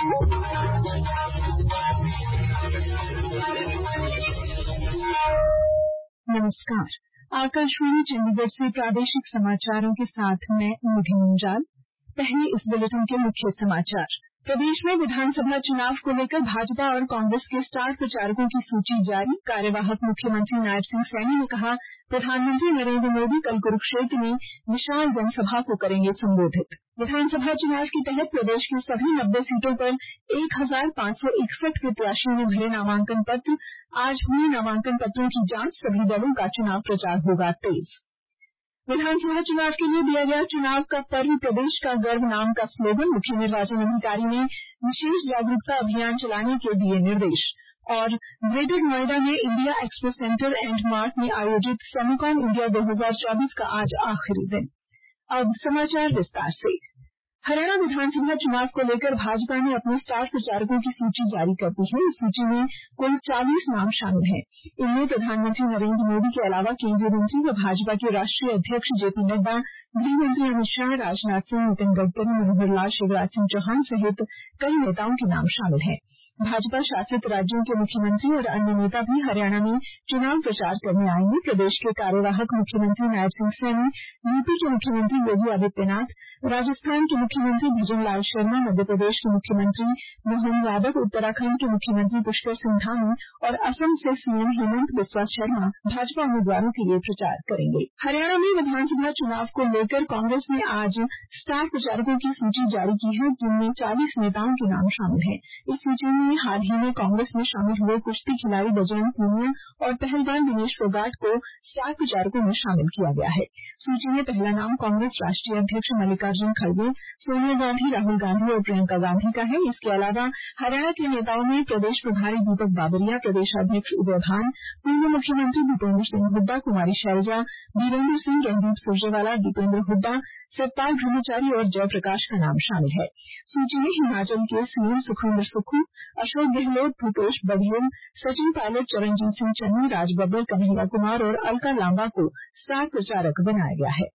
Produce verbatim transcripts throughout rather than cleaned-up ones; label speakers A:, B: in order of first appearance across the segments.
A: नमस्कार, आकाशवाणी चंडीगढ़ से प्रादेशिक समाचारों के साथ मैं निधि मुंजाल। पहले इस बुलेटिन के मुख्य समाचार। प्रदेश में विधानसभा चुनाव को लेकर भाजपा और कांग्रेस के स्टार प्रचारकों की सूची जारी। कार्यवाहक मुख्यमंत्री नायब सिंह सैनी ने कहा, प्रधानमंत्री नरेंद्र मोदी कल कुरुक्षेत्र में विशाल जनसभा को करेंगे संबोधित। विधानसभा चुनाव के तहत प्रदेश की सभी नब्बे सीटों पर एक हजार पांच सौ इकसठ प्रत्याशियों ने भरे नामांकन पत्र। आज हुई नामांकन पत्रों की जांच। सभी दलों का चुनाव प्रचार होगा तेज। विधानसभा चुनाव के लिए दिया गया चुनाव का पर्व प्रदेश का गर्व नाम का स्लोगन। मुख्य निर्वाचन अधिकारी ने विशेष जागरूकता अभियान चलाने के दिए निर्देश। और ग्रेटर नोएडा में India expo centre and mart में आयोजित सेमिकॉन इंडिया दो हजार चौबीस का आज आखिरी दिन। अब समाचार विस्तार से। हरियाणा विधानसभा चुनाव को लेकर भाजपा ने अपने स्टार प्रचारकों की सूची जारी कर दी है। इस सूची में कुल चालीस नाम शामिल हैं। इनमें प्रधानमंत्री नरेंद्र मोदी के अलावा केंद्रीय मंत्री व भाजपा के राष्ट्रीय अध्यक्ष जेपी नड्डा, गृह मंत्री अमित शाह, राजनाथ सिंह, नितिन गडकरी, मनोहर लाल, शिवराज सिंह चौहान सहित कई नेताओं के नाम शामिल हैं। भाजपा शासित राज्यों के मुख्यमंत्री और अन्य नेता भी हरियाणा में चुनाव प्रचार करने आएंगे। प्रदेश के कार्यवाहक मुख्यमंत्री नायब सिंह सैनी, यूपी के मुख्यमंत्री योगी आदित्यनाथ, राजस्थान के मुख्यमंत्री भजन लाल शर्मा, मध्य प्रदेश के मुख्यमंत्री मोहन यादव, उत्तराखंड के मुख्यमंत्री पुष्कर सिंह धामी और असम से सीएम हेमंत बिस्वा शर्मा भाजपा उम्मीदवारों के लिए प्रचार करेंगे। हरियाणा में विधानसभा चुनाव को लेकर कांग्रेस ने आज स्टार प्रचारकों की सूची जारी की है, जिनमें चालीस नेताओं के नाम शामिल हैं। इस सूची में हाल ही में कांग्रेस में शामिल हुए कुश्ती खिलाड़ी बजरंग पूनिया और पहलवान दिनेश फोगाट को स्टार प्रचारकों में शामिल किया गया है। सूची में पहला नाम कांग्रेस राष्ट्रीय अध्यक्ष मल्लिकार्जुन खड़गे, सोनिया गांधी, राहुल गांधी और प्रियंका गांधी का है। इसके अलावा हरियाणा के नेताओं में प्रदेश प्रभारी दीपक बाबरिया, प्रदेश अध्यक्ष उदय भान, पूर्व मुख्यमंत्री भूपेंद्र सिंह हुड्डा, कुमारी शैलजा, वीरेंद्र सिंह, रणदीप सुरजेवाला, दीपेंद्र हुड्डा, सतपाल ब्रह्मचारी और जयप्रकाश का नाम शामिल है। सूची में हिमाचल के सीएम सुखविंदर सुक्खू, अशोक गहलोत, भूपेश बघेल, सचिन पायलट, चरणजीत सिंह चन्नी, राज बब्बर, कन्हैया कुमार और अलका लांबा को स्टार प्रचारक बनाया गया है।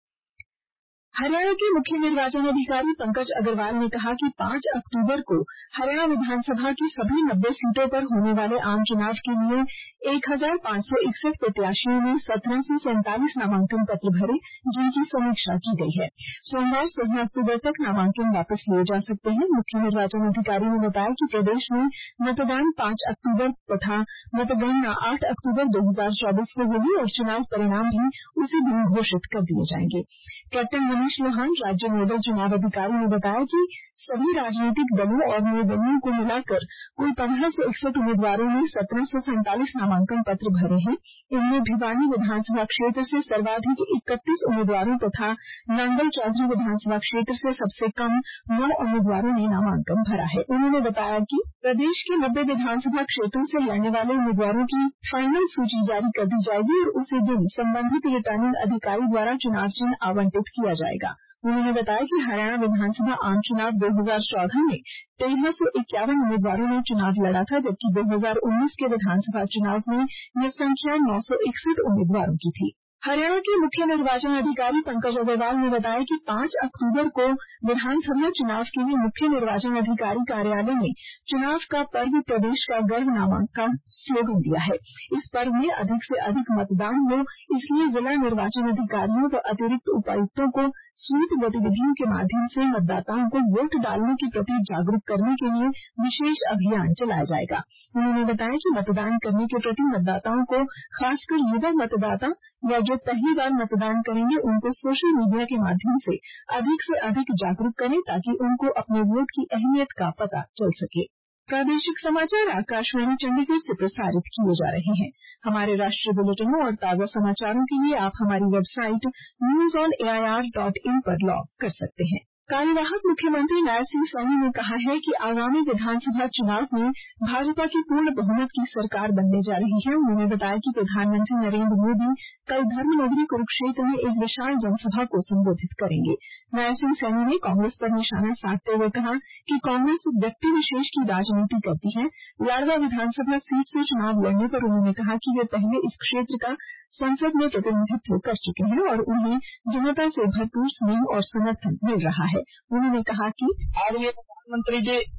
A: हरियाणा के मुख्य निर्वाचन अधिकारी पंकज अग्रवाल ने कहा कि पांच अक्टूबर को हरियाणा विधानसभा की सभी नब्बे सीटों पर होने वाले आम चुनाव के लिए एक हजार पांच सौ इकसठ प्रत्याशियों ने सत्रह सौ सैंतालीस नामांकन पत्र भरे, जिनकी समीक्षा की गई है। सोमवार सोलह अक्टूबर तक नामांकन वापस लिए जा सकते हैं। मुख्य निर्वाचन अधिकारी ने बताया कि प्रदेश में मतदान पांच अक्टूबर तथा मतगणना आठ अक्टूबर दो हजार चौबीस को होगी और चुनाव परिणाम भी उसी दिन घोषित कर दिए जाएंगे। कैप्टन मनीष लोहान, राज्य नोडल चुनाव अधिकारी, ने बताया कि सभी राजनीतिक दलों और निर्दलीयों को मिलाकर कुल पंद्रह सौ इकसठ उम्मीदवारों ने सत्रह सौ सैंतालीस नामांकन पत्र भरे हैं। इनमें भिवानी विधानसभा क्षेत्र से सर्वाधिक इकतीस उम्मीदवारों तथा नांगल चौधरी विधानसभा क्षेत्र से सबसे कम नौ उम्मीदवारों ने नामांकन भरा है। उन्होंने बताया कि प्रदेश के नब्बे विधानसभा क्षेत्रों से लड़ने वाले उम्मीदवारों की फाइनल सूची जारी कर दी जाएगी और उसी दिन संबंधित रिटर्निंग अधिकारी द्वारा चुनाव चिन्ह आवंटित किया जाएगा। उन्होंने बताया कि हरियाणा विधानसभा आम चुनाव दो हजार चौदह में तेरह सौ इक्यावन उम्मीदवारों ने चुनाव लड़ा था, जबकि दो हजार उन्नीस के विधानसभा चुनाव में यह संख्या नौ सौ इकसठ उम्मीदवारों की थी। हरियाणा के मुख्य निर्वाचन अधिकारी पंकज अग्रवाल ने बताया कि पांच अक्टूबर को विधानसभा चुनाव के लिए मुख्य निर्वाचन अधिकारी कार्यालय में चुनाव का पर्व प्रदेश का गर्व नाम का स्लोगन दिया है। इस पर्व में अधिक से अधिक मतदान हो, इसलिए जिला निर्वाचन अधिकारियों व अतिरिक्त उपायुक्तों को स्वीप गतिविधियों के माध्यम से मतदाताओं को वोट डालने के प्रति जागरूक करने के लिए विशेष अभियान चलाया जाएगा। उन्होंने बताया कि मतदान करने के प्रति मतदाताओं को, खासकर युवा मतदाता या जो पहली बार मतदान करेंगे, उनको सोशल मीडिया के माध्यम से अधिक से अधिक जागरूक करें ताकि उनको अपने वोट की अहमियत का पता चल सके। प्रादेशिक समाचार आकाशवाणी चंडीगढ़ से प्रसारित किए जा रहे हैं। हमारे राष्ट्रीय बुलेटिनों और ताजा समाचारों के लिए आप हमारी website news on A I R dot in पर लॉग कर सकते हैं। कार्यवाहक मुख्यमंत्री नायब सिंह सैनी ने कहा है कि आगामी विधानसभा चुनाव में भाजपा की पूर्ण बहुमत की सरकार बनने जा रही है। उन्होंने बताया कि प्रधानमंत्री नरेंद्र मोदी कल धर्मनगरी कुरुक्षेत्र में एक विशाल जनसभा को संबोधित करेंगे। नायब सिंह सैनी ने कांग्रेस पर निशाना साधते हुए कहा कि कांग्रेस व्यक्ति विशेष की राजनीति करती है। लाडवा विधानसभा सीट से चुनाव लड़ने पर उन्होंने कहा कि वे पहले इस क्षेत्र का संसद में प्रतिनिधित्व कर चुके हैं और उन्हें जनता से भरपूर स्नेह और समर्थन मिल रहा है। उन्होंने कहा कि
B: आदरणीय प्रधानमंत्री जी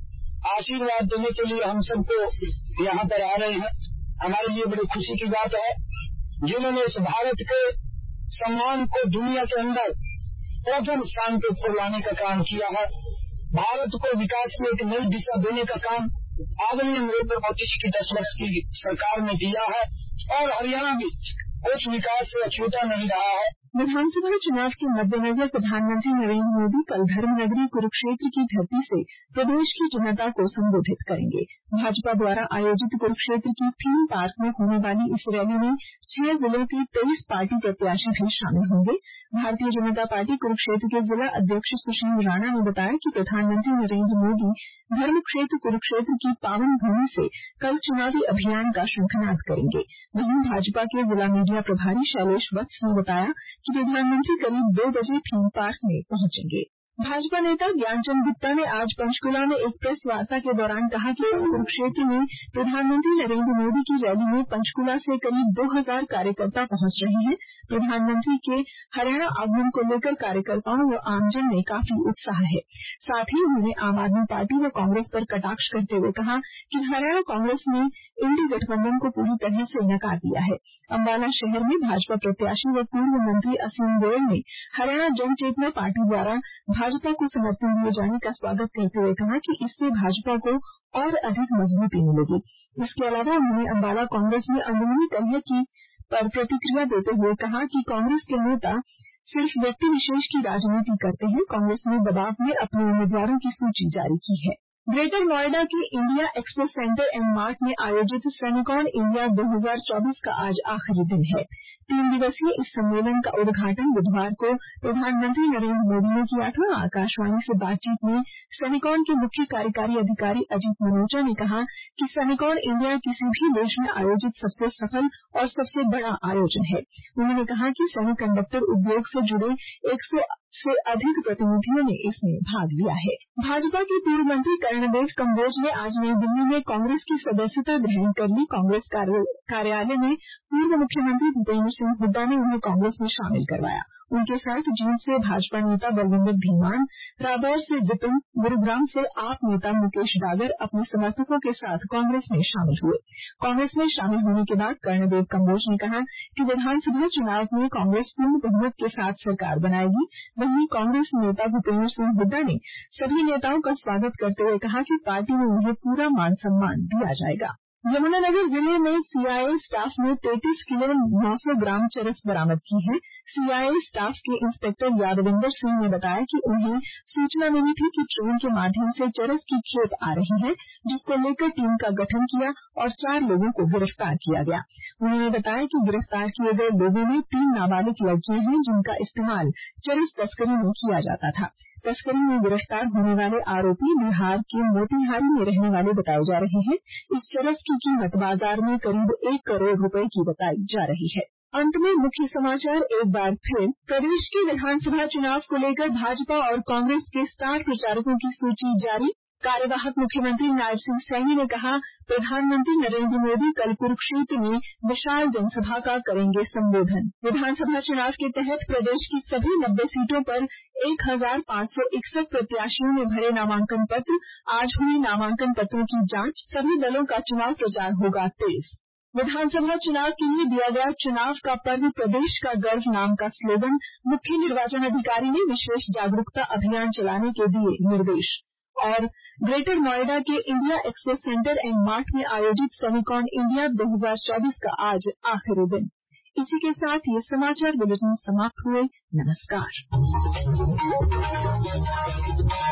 B: आशीर्वाद देने के लिए हम सबको यहाँ पर आ रहे हैं। हमारे लिए बड़ी खुशी की बात है, जिन्होंने इस भारत के सम्मान को दुनिया के अंदर प्रथम स्थान पे ऊपर लाने का काम किया है। भारत को विकास में एक नई दिशा देने का काम आदरणीय नरेंद्र मोदी जी की दस वर्ष की सरकार ने दिया है और हरियाणा भी कुछ विकास से अछूता नहीं रहा है।
A: विधानसभा चुनाव के मद्देनजर प्रधानमंत्री नरेंद्र मोदी कल धर्मनगरी कुरुक्षेत्र की धरती से प्रदेश की जनता को संबोधित करेंगे। भाजपा द्वारा आयोजित कुरुक्षेत्र की थीम पार्क में होने वाली इस रैली में छह जिलों के तेईस पार्टी प्रत्याशी भी शामिल होंगे। भारतीय जनता पार्टी कुरुक्षेत्र के जिला अध्यक्ष सुशील राणा ने बताया कि प्रधानमंत्री नरेंद्र मोदी धर्म क्षेत्र कुरुक्षेत्र की पावन भूमि से कल चुनावी अभियान का शंखनाद करेंगे। वहीं भाजपा के जिला मीडिया प्रभारी शैलेश वत्स ने बताया कि प्रधानमंत्री करीब दो बजे थीम पार्क में पहुंचेंगे। भाजपा नेता ज्ञानचंद गुप्ता ने आज पंचकुला में एक प्रेस वार्ता के दौरान कहा कि कुरुक्षेत्र में प्रधानमंत्री नरेंद्र मोदी की रैली में पंचकुला से करीब दो हजार कार्यकर्ता पहुंच रहे हैं। प्रधानमंत्री के हरियाणा आगमन को लेकर कार्यकर्ताओं व आमजन में काफी उत्साह है। साथ ही उन्होंने आम आदमी पार्टी व कांग्रेस पर कटाक्ष करते हुए कहा कि हरियाणा कांग्रेस ने इंडी गठबंधन को पूरी तरह से नकार दिया है। अंबाला शहर में भाजपा प्रत्याशी व पूर्व मंत्री असीम गोयल ने हरियाणा जन चेतना पार्टी द्वारा भाजपा को समर्थन दिए जाने का स्वागत करते हुए कहा कि इससे भाजपा को और अधिक मजबूती मिलेगी। इसके अलावा उन्होंने अंबाला कांग्रेस में अंदरूनी कलह की पर प्रतिक्रिया देते हुए कहा कि कांग्रेस के नेता सिर्फ व्यक्ति विशेष की राजनीति करते हैं। कांग्रेस ने दबाव में अपने उम्मीदवारों की सूची जारी की है। ग्रेटर नोएडा के India expo centre and mart में आयोजित सेमिकॉन इंडिया दो हजार चौबीस का आज आखिरी दिन है। तीन दिवसीय इस सम्मेलन का उद्घाटन बुधवार को प्रधानमंत्री नरेंद्र मोदी ने किया था। आकाशवाणी से बातचीत में सेमिकॉन के मुख्य कार्यकारी अधिकारी अजीत मनोचा ने कहा कि सेमिकॉन इंडिया किसी भी देश में आयोजित सबसे सफल और सबसे बड़ा आयोजन है। उन्होंने कहा कि सेमीकंडक्टर उद्योग से जुड़े एक सौ से अधिक प्रतिनिधियों ने इसमें भाग लिया है। भाजपा के पूर्व मंत्री कर्णदेव कम्बोज ने आज नई दिल्ली में कांग्रेस की सदस्यता ग्रहण कर ली। कांग्रेस कार्यालय में पूर्व मुख्यमंत्री भूपेंद्र सिंह हुड्डा ने उन्हें कांग्रेस में शामिल करवाया। उनके साथ जींद से भाजपा नेता बलविंदर धीमान, रादौर से विपिन, गुरुग्राम से आप नेता मुकेश डागर अपने समर्थकों के साथ कांग्रेस में शामिल हुए। कांग्रेस में शामिल होने के बाद कर्णदेव कम्बोज ने कहा कि विधानसभा चुनाव में कांग्रेस पूर्ण बहुमत के साथ सरकार बनाएगी। वहीं कांग्रेस नेता भूपेंद्र सिंह हुड्डा ने सभी नेताओं का स्वागत करते हुए कहा कि पार्टी में उन्हें पूरा मान सम्मान दिया जाएगा। यमुनानगर जिले में सीआईए स्टाफ ने तैंतीस किलो नौ सौ ग्राम चरस बरामद की है। सीआईए स्टाफ के इंस्पेक्टर यादविंदर सिंह ने बताया कि उन्हें सूचना मिली थी कि ट्रेन के माध्यम से चरस की खेप आ रही है, जिसको लेकर टीम का गठन किया और चार लोगों को गिरफ्तार किया गया। उन्होंने बताया कि गिरफ्तार किए गए लोगों में तीन नाबालिग लड़कियां हैं, जिनका इस्तेमाल चरस तस्करी में किया जाता था। तस्करी में गिरफ्तार होने वाले आरोपी बिहार के मोतिहारी में रहने वाले बताए जा रहे हैं। इस चरस की कीमत बाजार में करीब एक करोड़ रुपए की बताई जा रही है। अंत में मुख्य समाचार एक बार फिर। प्रदेश के विधानसभा चुनाव को लेकर भाजपा और कांग्रेस के स्टार प्रचारकों की सूची जारी। कार्यवाहक मुख्यमंत्री नायब सिंह सैनी ने कहा, प्रधानमंत्री नरेंद्र मोदी कल कुरुक्षेत्र में विशाल जनसभा का करेंगे संबोधन। विधानसभा चुनाव के तहत प्रदेश की सभी नब्बे सीटों पर एक हजार पांच सौ इकसठ प्रत्याशियों ने भरे नामांकन पत्र। आज हुई नामांकन पत्रों की जांच। सभी दलों का चुनाव प्रचार होगा तेज। विधानसभा चुनाव के लिए दिया गया चुनाव का पर्व प्रदेश का गर्व नाम का स्लोगन। मुख्य निर्वाचन अधिकारी ने विशेष जागरूकता अभियान चलाने के दिए निर्देश। और ग्रेटर नोएडा के India expo centre and mart में आयोजित सेमिकॉन इंडिया दो हजार चौबीस का आज आखिरी दिन। इसी के साथ ये समाचार बुलेटिन समाप्त हुए। नमस्कार।